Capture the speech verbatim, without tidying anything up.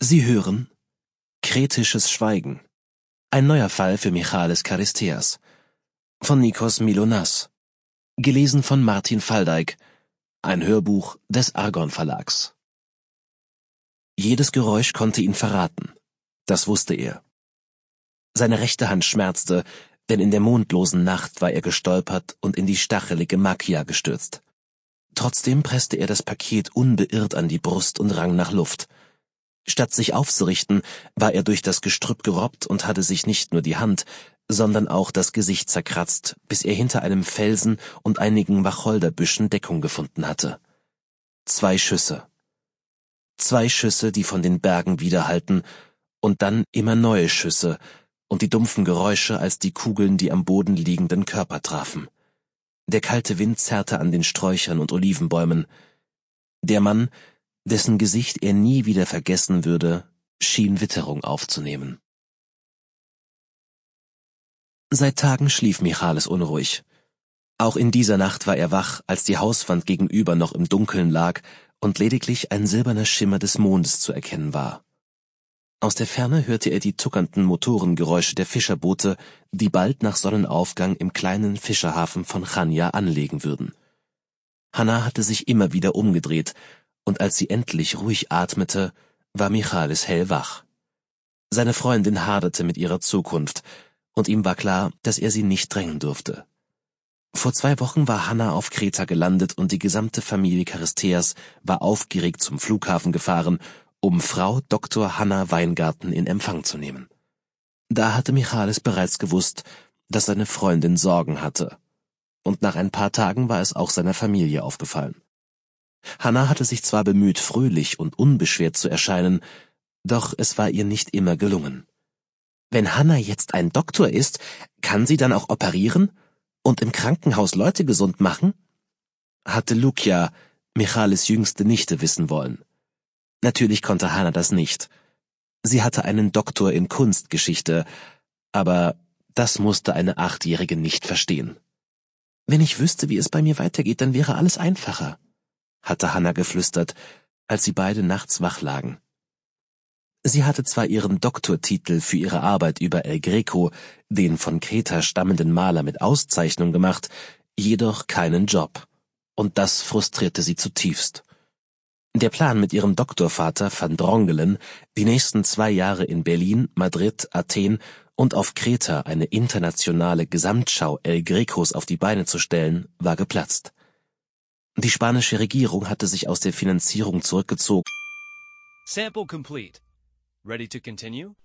Sie hören Kretisches Schweigen. Ein neuer Fall für Michalis Charisteas. Von Nikos Mylonas. Gelesen von Martin Faldeik. Ein Hörbuch des Argon Verlags. Jedes Geräusch konnte ihn verraten. Das wusste er. Seine rechte Hand schmerzte, denn in der mondlosen Nacht war er gestolpert und in die stachelige Macchia gestürzt. Trotzdem presste er das Paket unbeirrt an die Brust und rang nach Luft. Statt sich aufzurichten, war er durch das Gestrüpp gerobbt und hatte sich nicht nur die Hand, sondern auch das Gesicht zerkratzt, bis er hinter einem Felsen und einigen Wacholderbüschen Deckung gefunden hatte. Zwei Schüsse. Zwei Schüsse, die von den Bergen widerhallten, und dann immer neue Schüsse und die dumpfen Geräusche, als die Kugeln die am Boden liegenden Körper trafen. Der kalte Wind zerrte an den Sträuchern und Olivenbäumen. Der Mann, dessen Gesicht er nie wieder vergessen würde, schien Witterung aufzunehmen. Seit Tagen schlief Michalis unruhig. Auch in dieser Nacht war er wach, als die Hauswand gegenüber noch im Dunkeln lag und lediglich ein silberner Schimmer des Mondes zu erkennen war. Aus der Ferne hörte er die zuckernden Motorengeräusche der Fischerboote, die bald nach Sonnenaufgang im kleinen Fischerhafen von Chania anlegen würden. Hanna hatte sich immer wieder umgedreht, und als sie endlich ruhig atmete, war Michalis hellwach. Seine Freundin haderte mit ihrer Zukunft, und ihm war klar, dass er sie nicht drängen durfte. Vor zwei Wochen war Hanna auf Kreta gelandet und die gesamte Familie Charisteas war aufgeregt zum Flughafen gefahren, um Frau Doktor Hanna Weingarten in Empfang zu nehmen. Da hatte Michalis bereits gewusst, dass seine Freundin Sorgen hatte, und nach ein paar Tagen war es auch seiner Familie aufgefallen. Hanna hatte sich zwar bemüht, fröhlich und unbeschwert zu erscheinen, doch es war ihr nicht immer gelungen. Wenn Hanna jetzt ein Doktor ist, kann sie dann auch operieren und im Krankenhaus Leute gesund machen? Hatte Lucia, Michalis jüngste Nichte, wissen wollen. Natürlich konnte Hanna das nicht. Sie hatte einen Doktor in Kunstgeschichte, aber das musste eine Achtjährige nicht verstehen. Wenn ich wüsste, wie es bei mir weitergeht, dann wäre alles einfacher, hatte Hanna geflüstert, als sie beide nachts wach lagen. Sie hatte zwar ihren Doktortitel für ihre Arbeit über El Greco, den von Kreta stammenden Maler, mit Auszeichnung gemacht, jedoch keinen Job. Und das frustrierte sie zutiefst. Der Plan mit ihrem Doktorvater van Drongelen, die nächsten zwei Jahre in Berlin, Madrid, Athen und auf Kreta eine internationale Gesamtschau El Grecos auf die Beine zu stellen, war geplatzt. Die spanische Regierung hatte sich aus der Finanzierung zurückgezogen. Sample complete. Ready to continue?